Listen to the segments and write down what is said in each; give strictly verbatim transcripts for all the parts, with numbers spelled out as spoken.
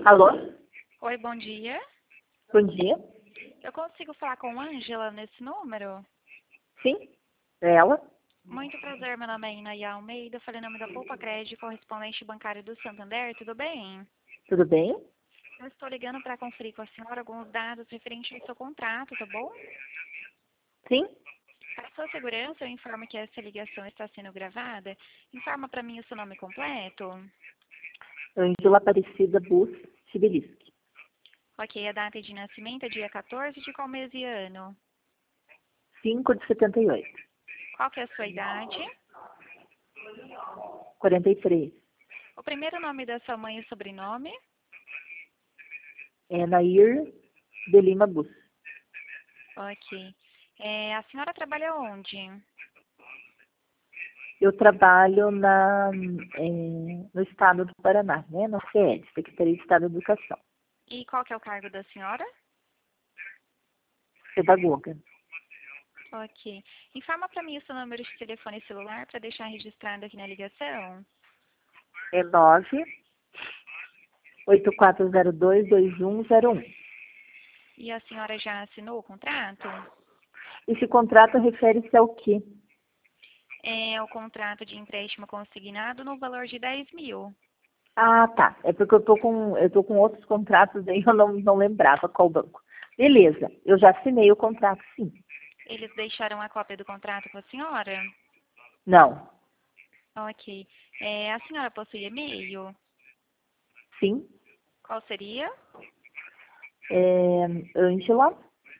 Alô? Oi, bom dia. Bom dia. Eu consigo falar com Ângela nesse número? Sim? É ela? Muito prazer, meu nome é Inaia Almeida, falei em nome da Poupa Crédito, correspondente bancário do Santander, tudo bem? Tudo bem? Eu estou ligando para conferir com a senhora alguns dados referentes ao seu contrato, tá bom? Sim? Para sua segurança, eu informo que essa ligação está sendo gravada. Informa para mim o seu nome completo. Ângela Aparecida Bus Sibeliski. Ok, a data de nascimento é dia quatorze de qual mês e ano? cinco de setenta e oito. Qual que é a sua idade? quarenta e três. O primeiro nome da sua mãe e sobrenome? É Nair de Lima Bus. Ok. É, a senhora trabalha onde? Eu trabalho na, é, no estado do Paraná, né? Na C E D, Secretaria de Estado de Educação. E qual que é o cargo da senhora? Pedagoga. Ok. Informa para mim o seu número de telefone celular para deixar registrado aqui na ligação. É nove oito quatro zero dois dois um zero um. E a senhora já assinou o contrato? Esse contrato refere-se ao quê? É o contrato de empréstimo consignado no valor de dez mil. Ah, tá. É porque eu tô com, eu tô com outros contratos aí, eu não, não lembrava qual banco. Beleza, eu já assinei o contrato, sim. Eles deixaram a cópia do contrato com a senhora? Não. Ok. É, a senhora possui e-mail? Sim. Qual seria? É, Ângela.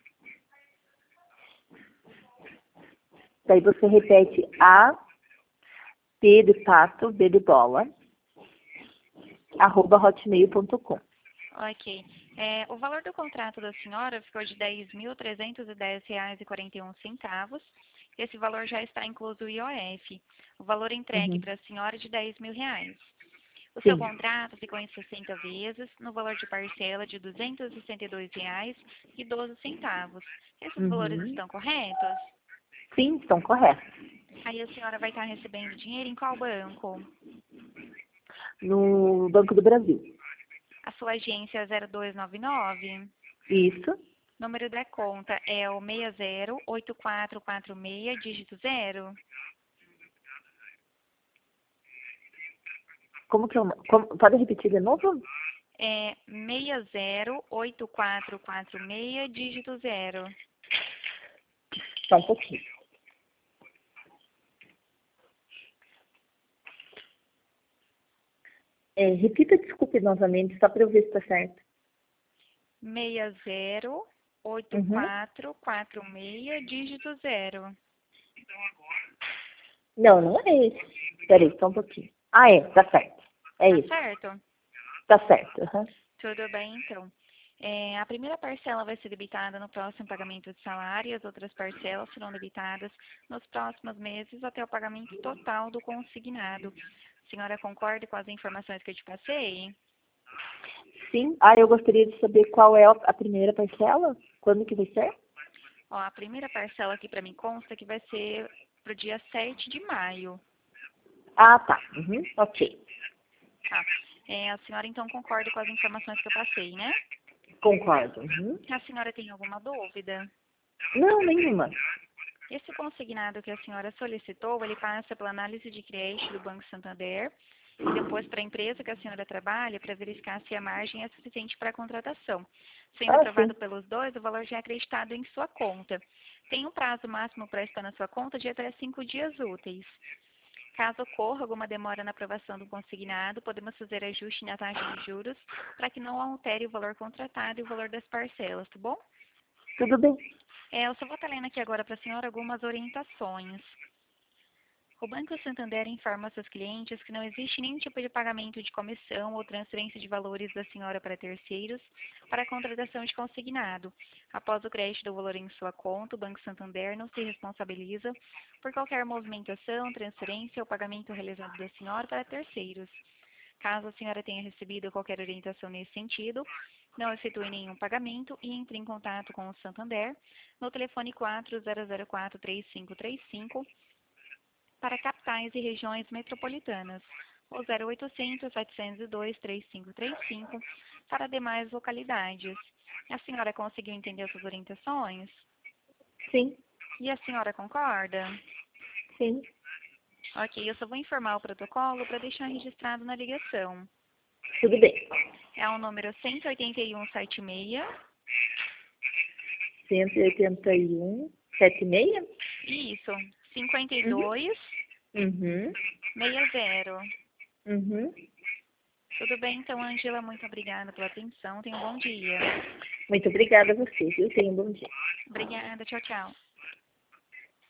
Daí você repete A, P de pato, B de bola, arroba hotmail ponto com. Ok. É, o valor do contrato da senhora ficou de dez mil trezentos e dez reais e quarenta e um centavos. Esse valor já está incluso o I O F. O valor entregue Uhum. para a senhora é de dez mil reais. O seu Sim. contrato ficou em sessenta vezes, no valor de parcela de duzentos e sessenta e dois reais e doze centavos. Esses valores Uhum. estão corretos? Sim, estão corretos. Aí a senhora vai estar recebendo dinheiro em qual banco? No Banco do Brasil. A sua agência é zero dois nove nove? Isso. Número da conta é o seis zero oito quatro quatro seis, dígito zero. Como que eu. Como, pode repetir de novo? É seis zero oito quatro quatro seis, dígito zero. Só um pouquinho. É, repita, desculpe novamente, só para eu ver se está certo. seis zero oito Uhum. quatro quatro seis, dígito zero. Não, não é esse. Peraí, só um pouquinho. Ah, é, tá certo. É Tá isso. certo? Tá certo. Uhum. Tudo bem, então. É, a primeira parcela vai ser debitada no próximo pagamento de salário e as outras parcelas serão debitadas nos próximos meses até o pagamento total do consignado. A senhora concorda com as informações que eu te passei? Sim. Ah, eu gostaria de saber qual é a primeira parcela? Quando que vai ser? Ó, a primeira parcela aqui para mim consta que vai ser para o dia sete de maio. Ah, tá. Uhum. Ok. Tá? É, a senhora então concorda com as informações que eu passei, né? Concordo. Uhum. A senhora tem alguma dúvida? Não, nenhuma. Esse consignado que a senhora solicitou, ele passa pela análise de crédito do Banco Santander e depois para a empresa que a senhora trabalha para verificar se a margem é suficiente para a contratação. Sendo Ah, sim. aprovado pelos dois, o valor já é acreditado em sua conta. Tem um prazo máximo para estar na sua conta de até cinco dias úteis. Caso ocorra alguma demora na aprovação do consignado, podemos fazer ajuste na taxa de juros para que não altere o valor contratado e o valor das parcelas, tá bom? Tudo bem. É, eu só vou estar lendo aqui agora para a senhora algumas orientações. O Banco Santander informa aos seus clientes que não existe nenhum tipo de pagamento de comissão ou transferência de valores da senhora para terceiros para a contratação de consignado. Após o crédito do valor em sua conta, o Banco Santander não se responsabiliza por qualquer movimentação, transferência ou pagamento realizado da senhora para terceiros. Caso a senhora tenha recebido qualquer orientação nesse sentido, não efetue nenhum pagamento e entre em contato com o Santander no telefone quatro zero zero quatro três cinco três cinco para capitais e regiões metropolitanas. ou zero oitocentos, setecentos e dois, trinta e cinco trinta e cinco para demais localidades. A senhora conseguiu entender essas orientações? Sim, E a senhora concorda? sim. Ok, eu só vou informar o protocolo para deixar registrado na ligação. Tudo bem. É o número cento e oitenta e um setenta e seis. cento e oitenta e um, setenta e seis? Isso, cinquenta e dois, Uhum. sessenta. Uhum. Tudo bem, então, Ângela, muito obrigada pela atenção. Tenha um bom dia. Muito obrigada a você, viu? Tenha um bom dia. Obrigada, tchau, tchau.